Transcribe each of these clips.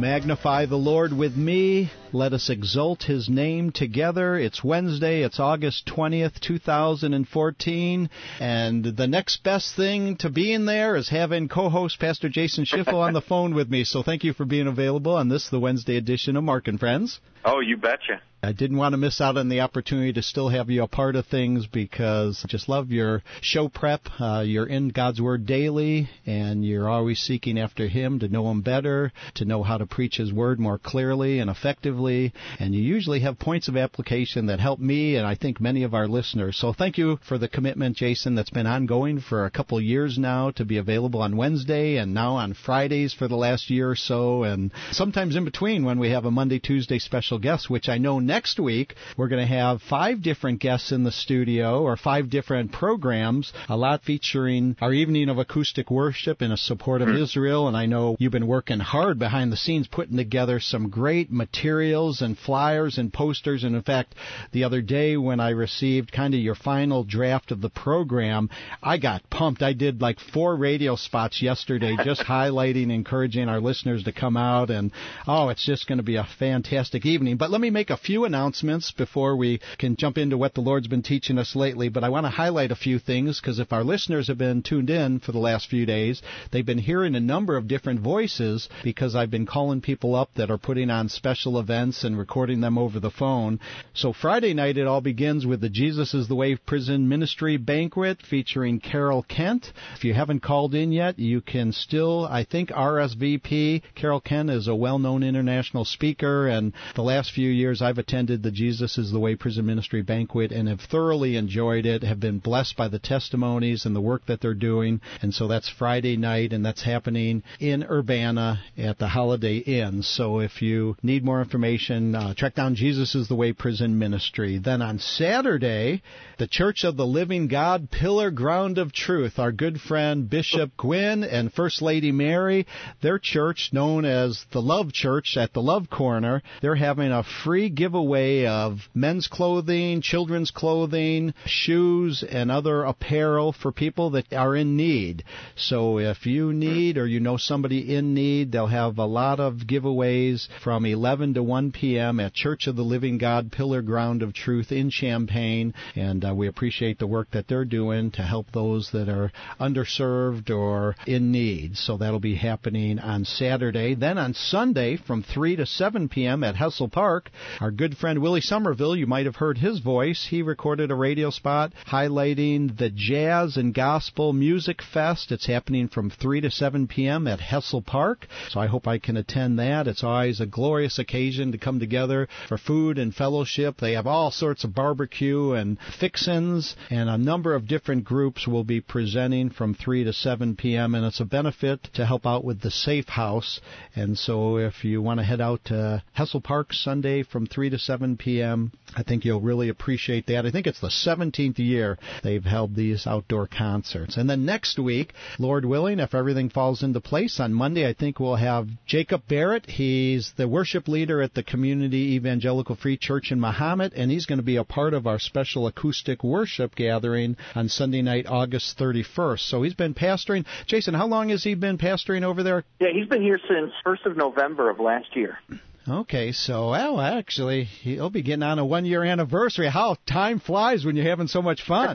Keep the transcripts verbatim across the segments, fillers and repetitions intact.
Magnify the Lord with me. Let us exalt His name together. It's Wednesday. It's August twentieth, two thousand fourteen. And the next best thing to being there is having co-host Pastor Jason Schiffel on the phone with me. So thank you for being available on this, the Wednesday edition of Mark and Friends. Oh, you betcha. I didn't want to miss out on the opportunity to still have you a part of things because I just love your show prep. Uh, you're in God's Word daily, and you're always seeking after Him to know Him better, to know how to preach His Word more clearly and effectively. And you usually have points of application that help me and I think many of our listeners. So thank you for the commitment, Jason, that's been ongoing for a couple years now to be available on Wednesday and now on Fridays for the last year or so, and sometimes in between when we have a Monday, Tuesday special guest, which I know next week we're going to have five different guests in the studio, or five different programs, a lot featuring our evening of acoustic worship in a support of Israel. And I know you've been working hard behind the scenes putting together some great materials and flyers and posters. And in fact, the other day when I received kind of your final draft of the program, I got pumped. I did like four radio spots yesterday just highlighting, encouraging our listeners to come out. And oh, it's just going to be a fantastic evening. But let me make a few announcements before we can jump into what the Lord's been teaching us lately. But I want to highlight a few things, because if our listeners have been tuned in for the last few days, they've been hearing a number of different voices, because I've been calling people up that are putting on special events and recording them over the phone. So Friday night it all begins with the Jesus is the Way Prison Ministry Banquet featuring Carol Kent. If you haven't called in yet, you can still, I think, R S V P. Carol Kent is a well-known international speaker, and the last few years I've attended the Jesus is the Way Prison Ministry Banquet and have thoroughly enjoyed it, have been blessed by the testimonies and the work that they're doing. And so that's Friday night, and that's happening in Urbana at the Holiday Inn. So if you need more information, uh, track down Jesus is the Way Prison Ministry. Then on Saturday, the Church of the Living God, Pillar Ground of Truth, our good friend Bishop Gwynn and First Lady Mary, their church, known as the Love Church at the Love Corner, they're having a free giveaway of men's clothing, children's clothing, shoes, and other apparel for people that are in need. So if you need, or you know somebody in need, they'll have a lot of giveaways from eleven to one p.m. at Church of the Living God, Pillar Ground of Truth in Champaign. And uh, we appreciate the work that they're doing to help those that are underserved or in need. So that'll be happening on Saturday. Then on Sunday from three to seven p.m. at Hessel Park, our good friend Willie Somerville, you might have heard his voice. He recorded a radio spot highlighting the Jazz and Gospel Music Fest. It's happening from three to seven p.m. at Hessel Park. So I hope I can attend that. It's always a glorious occasion to come together for food and fellowship. They have all sorts of barbecue and fixins, and a number of different groups will be presenting from three to seven p.m. And it's a benefit to help out with the Safe House. And so if you want to head out to Hessel Park Sunday from three to seven p.m., I think you'll really appreciate that. I think it's the seventeenth year they've held these outdoor concerts. And then next week, Lord willing, if everything falls into place, on Monday I think we'll have Jacob Barrett. He's the worship leader at the Community Evangelical Free Church in Mahomet, and he's going to be a part of our special acoustic worship gathering on Sunday night, August thirty-first. So he's been pastoring. Jason, how long has he been pastoring over there? Yeah, he's been here since first of November of last year. Okay, so, well, actually, he'll be getting on a one-year anniversary. How time flies when you're having so much fun.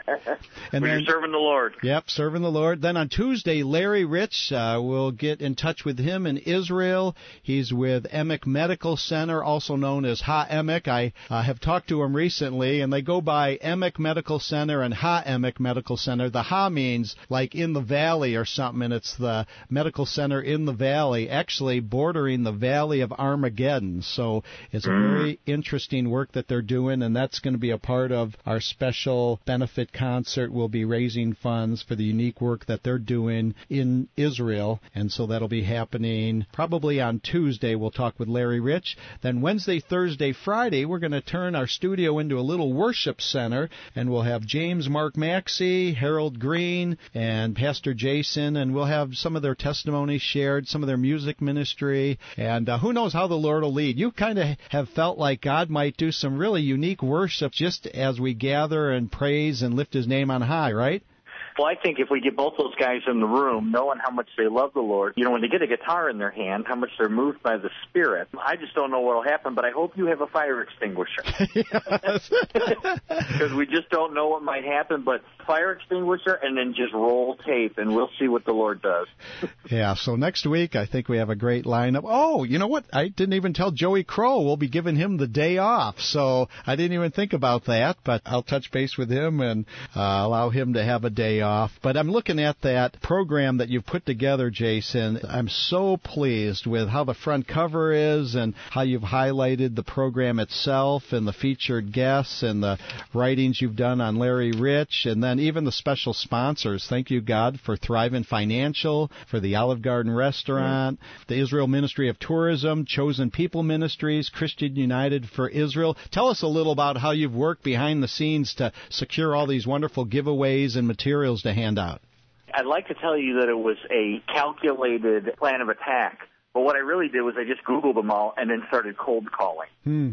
And when then, you're serving the Lord. Yep, serving the Lord. Then on Tuesday, Larry Rich, uh, we'll get in touch with him in Israel. He's with Emek Medical Center, also known as Ha Emek. I uh, have talked to him recently, and they go by Emek Medical Center and Ha Emek Medical Center. The Ha means like in the valley or something, and it's the medical center in the valley, actually bordering the valley of Armageddon. Armageddon. So it's a very interesting work that they're doing, and that's going to be a part of our special benefit concert. We'll be raising funds for the unique work that they're doing in Israel, and so that'll be happening probably on Tuesday. We'll talk with Larry Rich. Then Wednesday, Thursday, Friday, we're going to turn our studio into a little worship center, and we'll have James Mark Maxey, Harold Green, and Pastor Jason, and we'll have some of their testimonies shared, some of their music ministry, and uh, who knows how the Lord will lead. You kind of have felt like God might do some really unique worship just as we gather and praise and lift His name on high, right? Well, I think if we get both those guys in the room, knowing how much they love the Lord, you know, when they get a guitar in their hand, how much they're moved by the Spirit, I just don't know what will happen, but I hope you have a fire extinguisher. Because we just don't know what might happen, but fire extinguisher and then just roll tape, and we'll see what the Lord does. Yeah, so next week I think we have a great lineup. Oh, you know what? I didn't even tell Joey Crow. We'll be giving him the day off, so I didn't even think about that, but I'll touch base with him and uh, allow him to have a day off. But I'm looking at that program that you've put together, Jason. I'm so pleased with how the front cover is and how you've highlighted the program itself and the featured guests and the writings you've done on Larry Rich, and then even the special sponsors. Thank you, God, for Thrivent Financial, for the Olive Garden Restaurant, the Israel Ministry of Tourism, Chosen People Ministries, Christian United for Israel. Tell us a little about how you've worked behind the scenes to secure all these wonderful giveaways and materials to hand out. I'd like to tell you that it was a calculated plan of attack, but what I really did was I just Googled them all and then started cold calling. Hmm.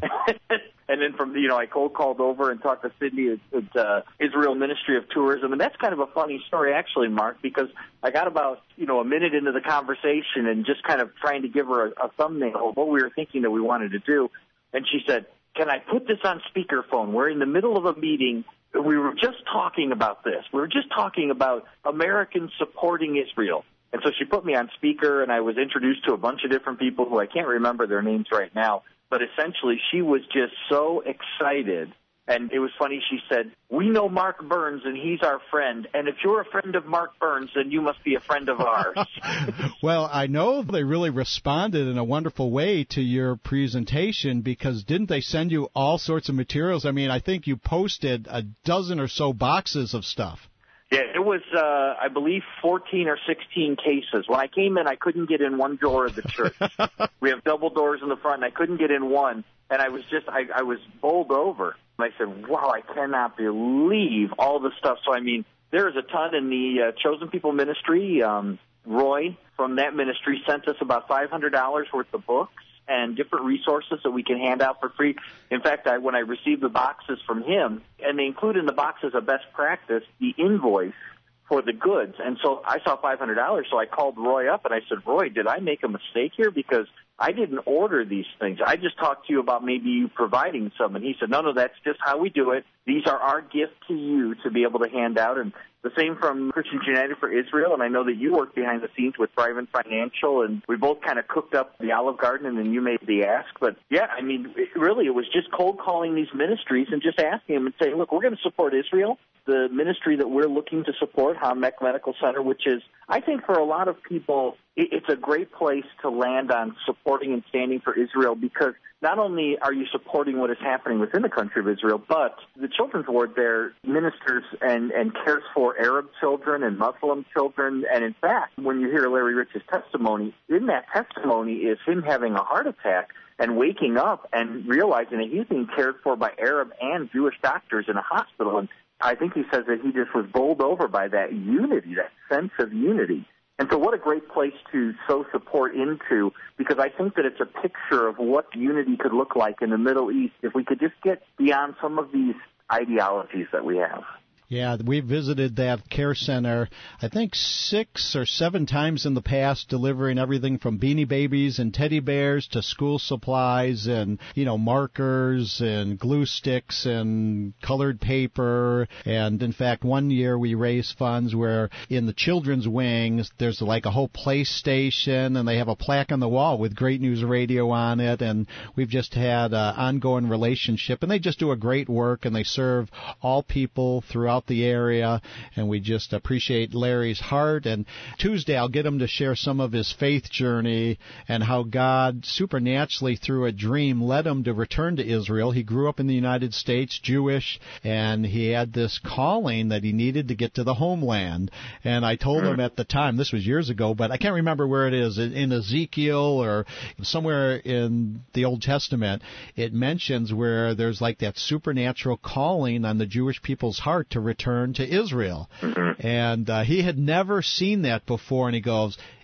And then from, you know, I cold called over and talked to Sydney at, at uh, Israel Ministry of Tourism. And that's kind of a funny story, actually, Mark, because I got about, you know, a minute into the conversation and just kind of trying to give her a, a thumbnail of what we were thinking that we wanted to do. And she said, can I put this on speakerphone? We're in the middle of a meeting. We were just talking about this. We were just talking about Americans supporting Israel. And so she put me on speaker, and I was introduced to a bunch of different people who I can't remember their names right now. But essentially, she was just so excited. And it was funny, she said, we know Mark Burns, and he's our friend. And if you're a friend of Mark Burns, then you must be a friend of ours. Well, I know they really responded in a wonderful way to your presentation, because didn't they send you all sorts of materials? I mean, I think you posted a dozen or so boxes of stuff. Yeah, it was, uh, I believe, fourteen or sixteen cases. When I came in, I couldn't get in one door of the church. We have double doors in the front, and I couldn't get in one. And I was just, I, I was bowled over. And I said, wow, I cannot believe all the stuff. So, I mean, there is a ton in the uh, Chosen People Ministry. Um, Roy from that ministry sent us about five hundred dollars worth of books and different resources that we can hand out for free. In fact, I, when I received the boxes from him, and they include in the boxes a best practice, the invoice for the goods. And so I saw five hundred dollars, so I called Roy up and I said, Roy, did I make a mistake here? Because I didn't order these things. I just talked to you about maybe you providing some. And he said, no, no, that's just how we do it. These are our gift to you to be able to hand out. And the same from Christian United for Israel, and I know that you work behind the scenes with Thrivent Financial, and we both kind of cooked up the Olive Garden, and then you made the ask. But, yeah, I mean, it, really, it was just cold calling these ministries and just asking them and saying, look, we're going to support Israel. The ministry that we're looking to support, Hammek Medical Center, which is, I think for a lot of people, it, it's a great place to land on supporting and standing for Israel, because not only are you supporting what is happening within the country of Israel, but the children's ward there ministers and, and cares for Arab children and Muslim children. And in fact, when you hear Larry Rich's testimony, in that testimony is him having a heart attack and waking up and realizing that he's being cared for by Arab and Jewish doctors in a hospital. And I think he says that he just was bowled over by that unity, that sense of unity. And so what a great place to sow support into, because I think that it's a picture of what unity could look like in the Middle East if we could just get beyond some of these ideologies that we have. Yeah, we visited that care center, I think, six or seven times in the past, delivering everything from Beanie Babies and teddy bears to school supplies and, you know, markers and glue sticks and colored paper. And, in fact, one year we raised funds where in the children's wings there's like a whole PlayStation, and they have a plaque on the wall with Great News Radio on it. And we've just had an ongoing relationship. And they just do a great work, and they serve all people throughout the area, and we just appreciate Larry's heart. And Tuesday I'll get him to share some of his faith journey and how God supernaturally through a dream led him to return to Israel. He grew up in the United States, Jewish, and he had this calling that he needed to get to the homeland. And I told him at the time, this was years ago, but I can't remember where it is, in Ezekiel or somewhere in the Old Testament, it mentions where there's like that supernatural calling on the Jewish people's heart to return to Israel. Mm-hmm. And uh, he had never seen that before, and he goes,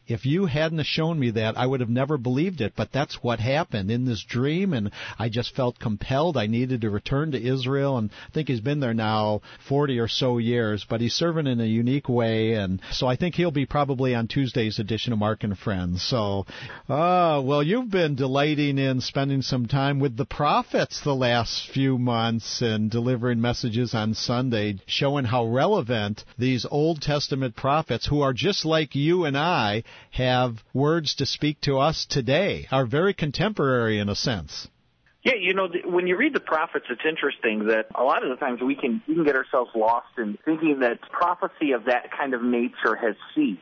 if you hadn't have shown me that, I would have never believed it. But that's what happened in this dream, and I just felt compelled. I needed to return to Israel, and I think he's been there now forty or so years, but he's serving in a unique way, and so I think he'll be probably on Tuesday's edition of Mark and Friends. So, uh, well, you've been delighting in spending some time with the prophets the last few months and delivering messages on Sunday, showing how relevant these Old Testament prophets, who are just like you and I, have words to speak to us today, are very contemporary in a sense. Yeah, you know, when you read the prophets, it's interesting that a lot of the times we can we can get ourselves lost in thinking that prophecy of that kind of nature has ceased,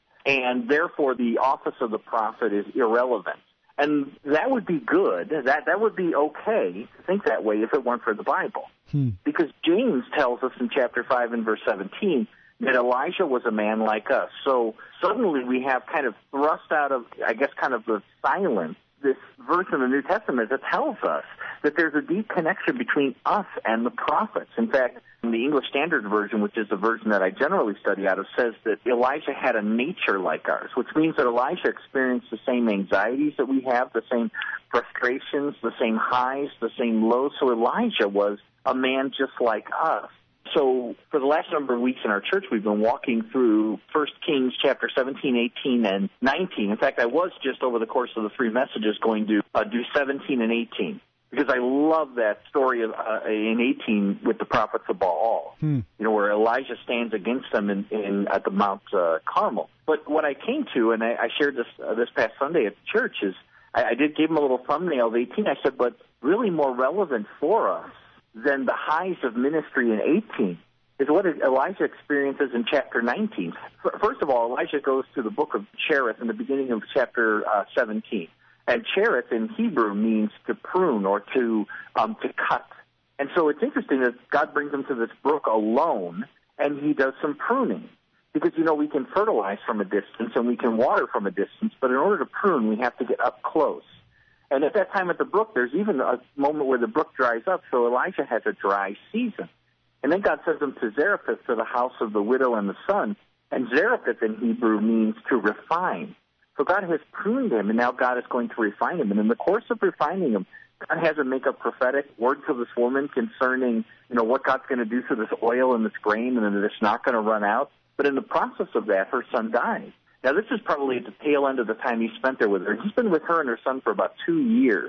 and therefore the office of the prophet is irrelevant. And that would be good. That that would be okay to think that way if it weren't for the Bible. Hmm. Because James tells us in chapter five and verse seventeen that Elijah was a man like us. So suddenly we have kind of thrust out of, I guess, kind of the silence, this verse in the New Testament that tells us that there's a deep connection between us and the prophets. In fact, in the English Standard Version, which is the version that I generally study out of, says that Elijah had a nature like ours, which means that Elijah experienced the same anxieties that we have, the same frustrations, the same highs, the same lows. So Elijah was a man just like us. So for the last number of weeks in our church, we've been walking through First Kings chapter seventeen, eighteen, and nineteen. In fact, I was just over the course of the three messages going to uh, do seventeen and eighteen, because I love that story of uh, in eighteen with the prophets of Baal, hmm. you know, where Elijah stands against them in, in at the Mount uh, Carmel. But what I came to, and I, I shared this uh, this past Sunday at church, is I, I did give him a little thumbnail of eighteen. I said, but really more relevant for us than the highs of ministry in eighteen is what Elijah experiences in chapter nineteen. First of all, Elijah goes to the book of Cherith in the beginning of chapter uh, seventeen. And Cherith in Hebrew means to prune or to um, to cut. And so it's interesting that God brings him to this brook alone, and he does some pruning. Because, you know, we can fertilize from a distance and we can water from a distance, but in order to prune, we have to get up close. And at that time at the brook, there's even a moment where the brook dries up, so Elijah has a dry season. And then God sends him to Zarephath, to the house of the widow and the son. And Zarephath in Hebrew means to refine. So God has pruned him, and now God is going to refine him. And in the course of refining him, God has him make a prophetic word to this woman concerning, you know, what God's going to do to this oil and this grain, and that it's not going to run out. But in the process of that, her son dies. Now, this is probably at the tail end of the time he spent there with her. He's been with her and her son for about two years.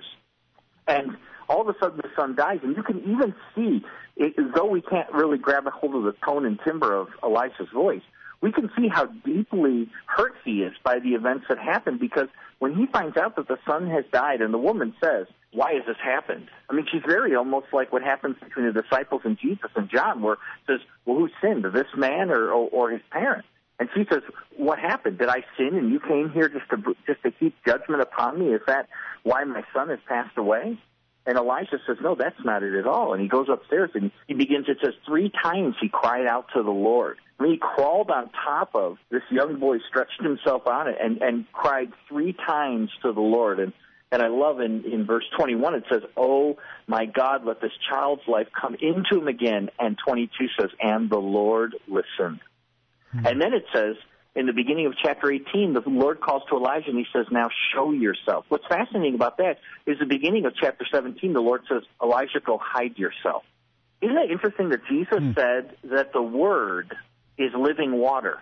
And all of a sudden, the son dies. And you can even see, it, though we can't really grab a hold of the tone and timbre of Elisha's voice, we can see how deeply hurt he is by the events that happened, because when he finds out that the son has died and the woman says, why has this happened? I mean, she's very almost like what happens between the disciples and Jesus and John, where it says, well, who sinned, this man or, or, or his parents? And she says, what happened? Did I sin and you came here just to just to heap judgment upon me? Is that why my son has passed away? And Elisha says, no, that's not it at all. And he goes upstairs and he begins, it says, three times he cried out to the Lord. I mean, he crawled on top of this young boy, stretched himself on it, and, and cried three times to the Lord. And, and I love in, in verse twenty-one, it says, oh, my God, let this child's life come into him again. And twenty-two says, and the Lord listened. Mm-hmm. And then it says, in the beginning of chapter eighteen, the Lord calls to Elijah and he says, now show yourself. What's fascinating about that is the beginning of chapter seventeen, the Lord says, Elijah, go hide yourself. Isn't that interesting that Jesus mm. said that the Word is living water?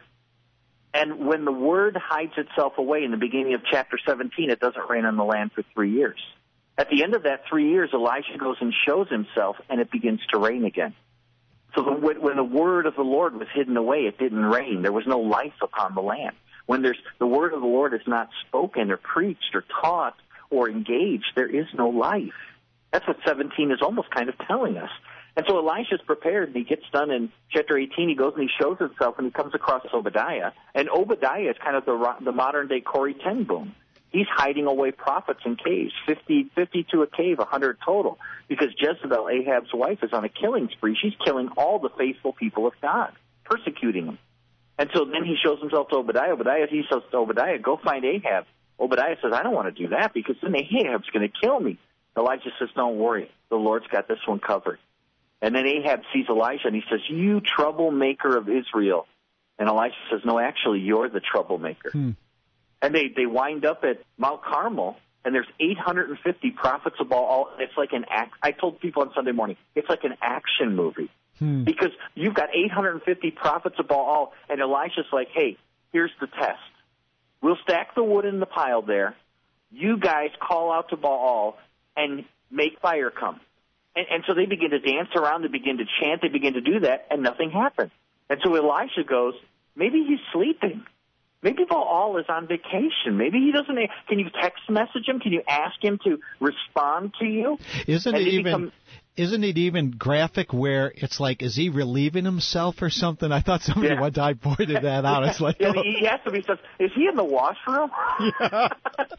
And when the Word hides itself away in the beginning of chapter seventeen, it doesn't rain on the land for three years. At the end of that three years, Elijah goes and shows himself, and it begins to rain again. So the, when the word of the Lord was hidden away, it didn't rain. There was no life upon the land. When there's the word of the Lord is not spoken or preached or taught or engaged, there is no life. That's what seventeen is almost kind of telling us. And so Elisha's prepared, and he gets done in chapter eighteen. He goes and he shows himself, and he comes across Obadiah. And Obadiah is kind of the, the modern-day Corrie ten Boom. He's hiding away prophets in caves, fifty, fifty to a cave, one hundred total, because Jezebel, Ahab's wife, is on a killing spree. She's killing all the faithful people of God, persecuting them. And so then he shows himself to Obadiah. Obadiah, he says to Obadiah, go find Ahab. Obadiah says, I don't want to do that because then Ahab's going to kill me. Elijah says, don't worry. The Lord's got this one covered. And then Ahab sees Elijah, and he says, you troublemaker of Israel. And Elijah says, no, actually, you're the troublemaker. Hmm. And they, they wind up at Mount Carmel, and there's eight hundred fifty prophets of Baal. It's like an act. I told people on Sunday morning, it's like an action movie. Hmm. Because you've got eight hundred fifty prophets of Baal, and Elisha's like, hey, here's the test. We'll stack the wood in the pile there. You guys call out to Baal and make fire come. And, and so they begin to dance around, they begin to chant, they begin to do that, and nothing happens. And so Elisha goes, maybe he's sleeping. Maybe Baal is on vacation. Maybe he doesn't. Can you text message him? Can you ask him to respond to you? Isn't and it even? Become, isn't it even graphic where it's like, is he relieving himself or something? I thought somebody yeah. one time pointed that out. It's like, yeah, oh. he has to be. Says, is he in the washroom? Yeah.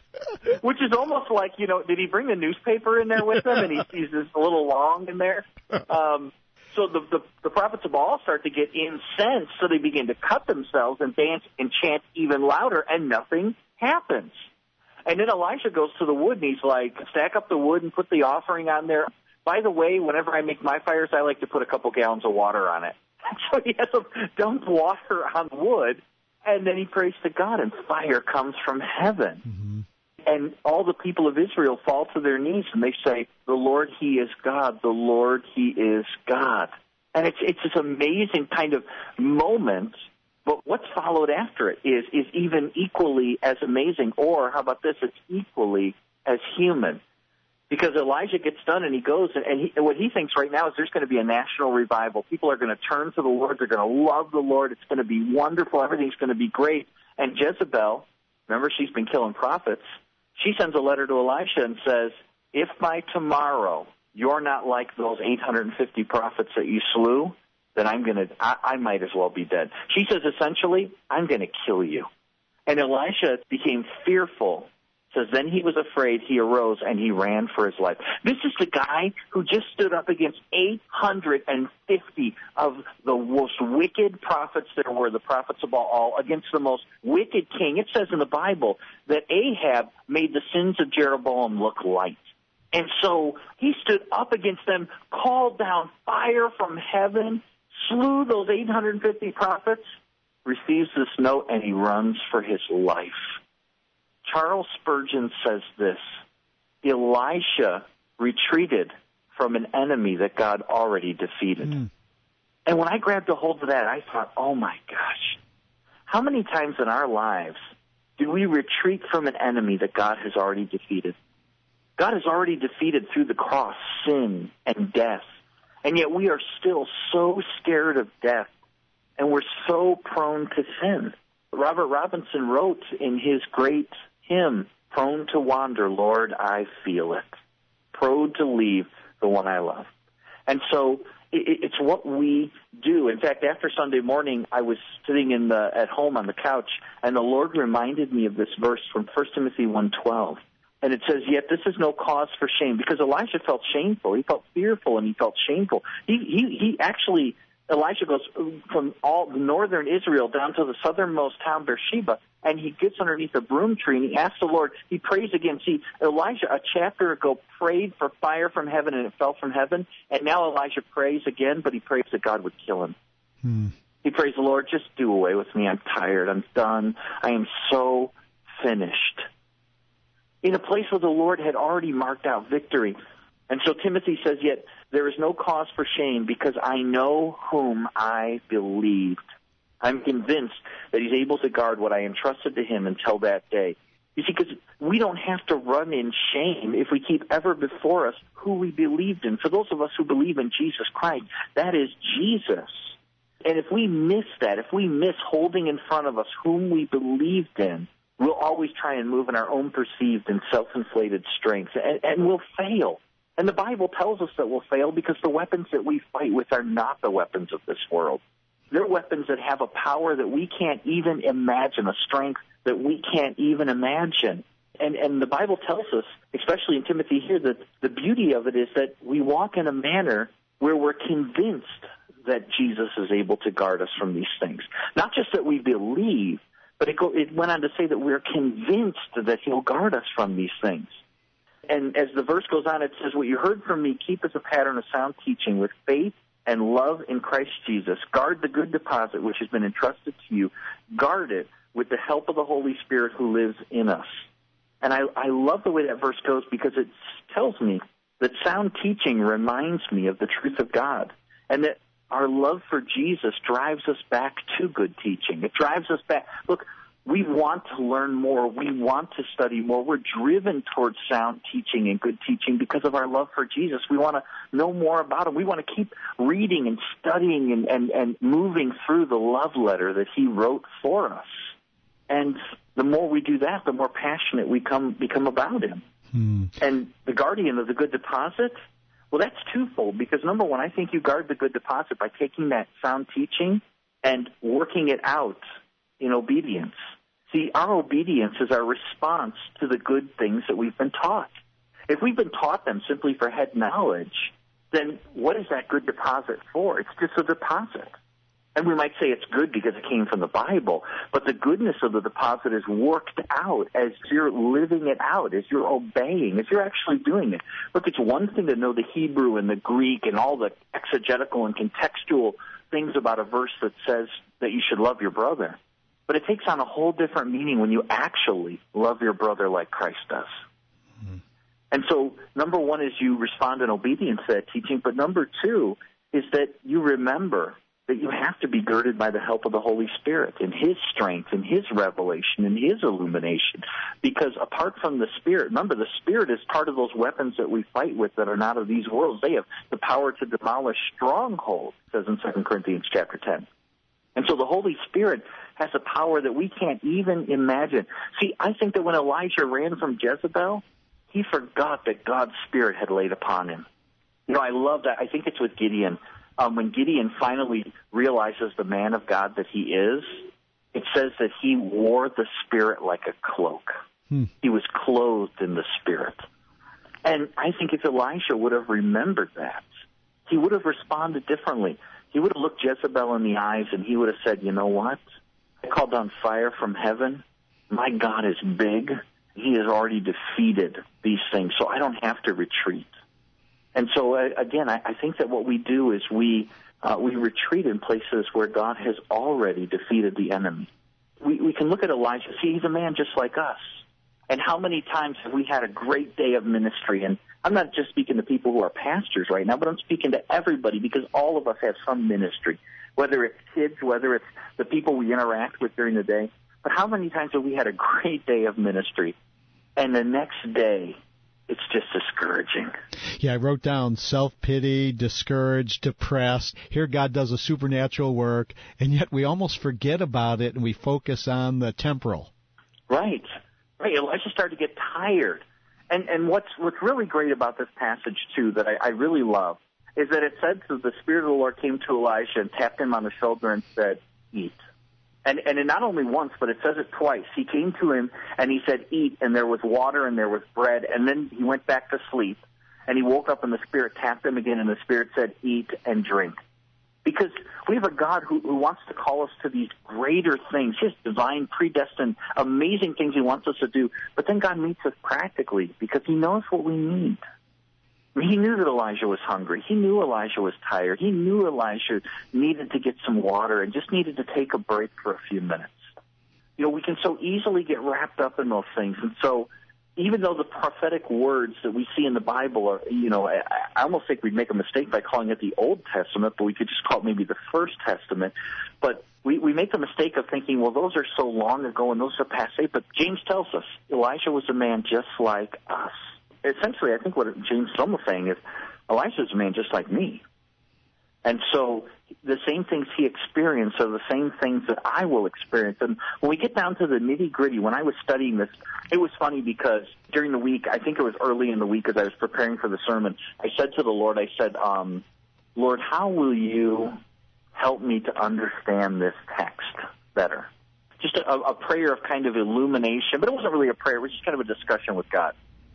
Which is almost like, you know, did he bring the newspaper in there with him, and he, he's just a little long in there? Um, So the, the, the prophets of Baal start to get incensed, so they begin to cut themselves and dance and chant even louder, and nothing happens. And then Elisha goes to the wood, and he's like, stack up the wood and put the offering on there. By the way, whenever I make my fires, I like to put a couple gallons of water on it. So he has to dump water on wood, and then he prays to God, and fire comes from heaven. Mm-hmm. And all the people of Israel fall to their knees, and they say, the Lord, He is God. The Lord, He is God. And it's it's this amazing kind of moment, but what's followed after it is, is even equally as amazing, or how about this, it's equally as human. Because Elijah gets done, and he goes, and, and, he, and what he thinks right now is there's going to be a national revival. People are going to turn to the Lord. They're going to love the Lord. It's going to be wonderful. Everything's going to be great. And Jezebel, remember, she's been killing prophets. She sends a letter to Elisha and says, if by tomorrow you're not like those eight hundred fifty prophets that you slew, then I'm going to, I, I might as well be dead. She says, essentially, I'm going to kill you. And Elisha became fearful. Says, then he was afraid, he arose, and he ran for his life. This is the guy who just stood up against eight hundred fifty of the most wicked prophets there were, the prophets of Baal, against the most wicked king. It says in the Bible that Ahab made the sins of Jeroboam look light. And so he stood up against them, called down fire from heaven, slew those eight hundred fifty prophets, receives this note, and he runs for his life. Charles Spurgeon says this, Elisha retreated from an enemy that God already defeated. Mm. And when I grabbed a hold of that, I thought, oh my gosh, how many times in our lives do we retreat from an enemy that God has already defeated? God has already defeated through the cross sin and death, and yet we are still so scared of death, and we're so prone to sin. Robert Robinson wrote in his great hymn, prone to wander, Lord, I feel it. Prone to leave the one I love. And so it, it's what we do. In fact, after Sunday morning, I was sitting in the at home on the couch, and the Lord reminded me of this verse from First Timothy one twelve. And it says, yet this is no cause for shame, because Elisha felt shameful. He felt fearful, and he felt shameful. He, he, he actually, Elisha goes from all northern Israel down to the southernmost town, Beersheba, and he gets underneath a broom tree, and he asks the Lord, he prays again. See, Elijah, a chapter ago, prayed for fire from heaven, and it fell from heaven, and now Elijah prays again, but he prays that God would kill him. Hmm. He prays, Lord, just do away with me. I'm tired. I'm done. I am so finished. In a place where the Lord had already marked out victory. And so Timothy says, yet there is no cause for shame, because I know whom I believed. I'm convinced that he's able to guard what I entrusted to him until that day. You see, because we don't have to run in shame if we keep ever before us who we believed in. For those of us who believe in Jesus Christ, that is Jesus. And if we miss that, if we miss holding in front of us whom we believed in, we'll always try and move in our own perceived and self-inflated strength, and, and we'll fail. And the Bible tells us that we'll fail because the weapons that we fight with are not the weapons of this world. They're weapons that have a power that we can't even imagine, a strength that we can't even imagine. And, and the Bible tells us, especially in Timothy here, that the beauty of it is that we walk in a manner where we're convinced that Jesus is able to guard us from these things. Not just that we believe, but it, go, it went on to say that we're convinced that he'll guard us from these things. And as the verse goes on, it says, what you heard from me, keep as a pattern of sound teaching with faith and love in Christ Jesus. Guard the good deposit which has been entrusted to you. Guard it with the help of the Holy Spirit who lives in us. And I, I love the way that verse goes because it tells me that sound teaching reminds me of the truth of God, and that our love for Jesus drives us back to good teaching. It drives us back. Look, we want to learn more. We want to study more. We're driven towards sound teaching and good teaching because of our love for Jesus. We want to know more about him. We want to keep reading and studying and, and, and moving through the love letter that he wrote for us. And the more we do that, the more passionate we come, become about him. Hmm. And the guardian of the good deposit, well, that's twofold, because number one, I think you guard the good deposit by taking that sound teaching and working it out in obedience. See, our obedience is our response to the good things that we've been taught. If we've been taught them simply for head knowledge, then what is that good deposit for? It's just a deposit. And we might say it's good because it came from the Bible, but the goodness of the deposit is worked out as you're living it out, as you're obeying, as you're actually doing it. Look, it's one thing to know the Hebrew and the Greek and all the exegetical and contextual things about a verse that says that you should love your brother. But it takes on a whole different meaning when you actually love your brother like Christ does. Mm-hmm. And so, number one is you respond in obedience to that teaching, but number two is that you remember that you have to be girded by the help of the Holy Spirit and his strength and his revelation and his illumination. Because apart from the Spirit, remember, the Spirit is part of those weapons that we fight with that are not of these worlds. They have the power to demolish strongholds, it says in Second Corinthians chapter ten. And so the Holy Spirit has a power that we can't even imagine. See, I think that when Elijah ran from Jezebel, he forgot that God's Spirit had laid upon him. You know, I love that. I think it's with Gideon. Um, when Gideon finally realizes the man of God that he is, it says that he wore the Spirit like a cloak. Hmm. He was clothed in the Spirit. And I think if Elisha would have remembered that, he would have responded differently. He would have looked Jezebel in the eyes and he would have said, you know what? I called down fire from heaven. My God is big. He has already defeated these things, so I don't have to retreat. And so, uh, again, I, I think that what we do is we uh, we retreat in places where God has already defeated the enemy. We, we can look at Elijah. See, he's a man just like us. And how many times have we had a great day of ministry? And I'm not just speaking to people who are pastors right now, but I'm speaking to everybody because all of us have some ministry, whether it's kids, whether it's the people we interact with during the day. But how many times have we had a great day of ministry, and the next day it's just discouraging? Yeah, I wrote down self-pity, discouraged, depressed. Here God does a supernatural work, and yet we almost forget about it and we focus on the temporal. Right. Right. Elijah started to get tired. And and what's what's really great about this passage, too, that I, I really love, is that it says that the Spirit of the Lord came to Elijah and tapped him on the shoulder and said, eat. And and it not only once, but it says it twice. He came to him and he said, eat, and there was water and there was bread. And then he went back to sleep. And he woke up and the Spirit tapped him again, and the Spirit said, eat and drink. Because we have a God who, who wants to call us to these greater things, his divine, predestined, amazing things he wants us to do. But then God meets us practically because he knows what we need. I mean, he knew that Elijah was hungry. He knew Elijah was tired. He knew Elijah needed to get some water and just needed to take a break for a few minutes. You know, we can so easily get wrapped up in those things. And so even though the prophetic words that we see in the Bible are, you know, I, I almost think we'd make a mistake by calling it the Old Testament, but we could just call it maybe the First Testament. But we, we make the mistake of thinking, well, those are so long ago and those are passé. But James tells us Elijah was a man just like us. Essentially, I think what James is almost saying is Elijah is a man just like me. And so the same things he experienced are the same things that I will experience. And when we get down to the nitty-gritty, when I was studying this, it was funny because during the week, I think it was early in the week as I was preparing for the sermon, I said to the Lord, I said, um, Lord, how will you help me to understand this text better? Just a, a prayer of kind of illumination, but it wasn't really a prayer. It was just kind of a discussion with God.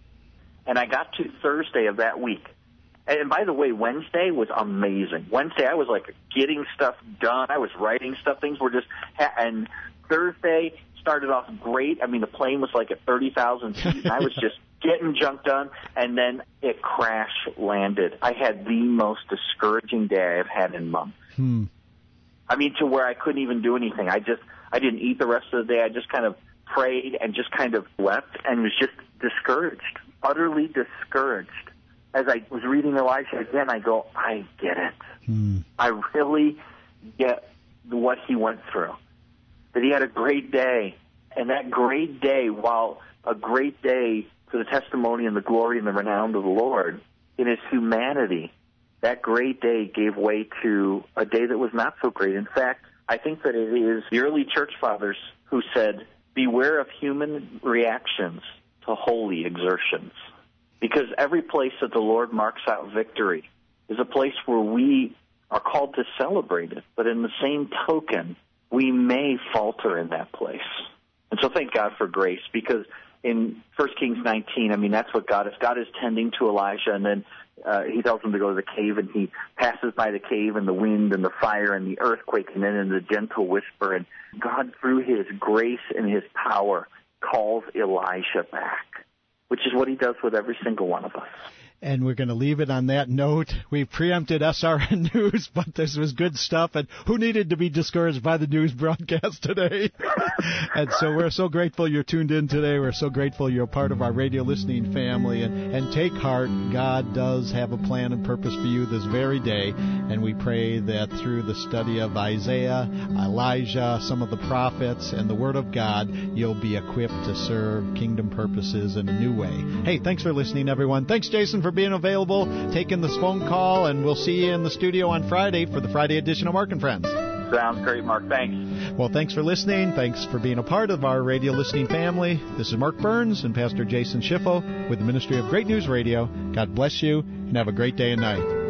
And I got to Thursday of that week. And by the way, Wednesday was amazing. Wednesday, I was like getting stuff done. I was writing stuff. Things were just, ha- and Thursday started off great. I mean, the plane was like at thirty thousand feet, and I was just getting junk done. And then it crash landed. I had the most discouraging day I've had in months. Hmm. I mean, to where I couldn't even do anything. I just, I didn't eat the rest of the day. I just kind of prayed and just kind of wept and was just discouraged, utterly discouraged. As I was reading Elisha again, I go, I get it. Hmm. I really get what he went through. That he had a great day, and that great day, while a great day for the testimony and the glory and the renown of the Lord, in his humanity, that great day gave way to a day that was not so great. In fact, I think that it is the early church fathers who said, beware of human reactions to holy exertions. Because every place that the Lord marks out victory is a place where we are called to celebrate it. But in the same token, we may falter in that place. And so thank God for grace, because in First Kings nineteen, I mean, that's what God is. God is tending to Elijah, and then uh, he tells him to go to the cave, and he passes by the cave, and the wind and the fire and the earthquake, and then in the gentle whisper. And God, through his grace and his power, calls Elisha back, which is what he does with every single one of us. And we're going to leave it on that note. We preempted S R N News, but this was good stuff. And who needed to be discouraged by the news broadcast today? And so we're so grateful you're tuned in today. We're so grateful you're part of our radio listening family. And, and take heart, God does have a plan and purpose for you this very day. And we pray that through the study of Isaiah, Elijah, some of the prophets, and the Word of God, you'll be equipped to serve kingdom purposes in a new way. Hey, thanks for listening, everyone. Thanks, Jason, for being available, taking this phone call, and we'll see you in the studio on Friday for the Friday edition of Mark and Friends. Sounds great, Mark. Thanks. Well, thanks for listening. Thanks for being a part of our radio listening family. This is Mark Burns and Pastor Jason Schiffo with the Ministry of Great News Radio. God bless you, and have a great day and night.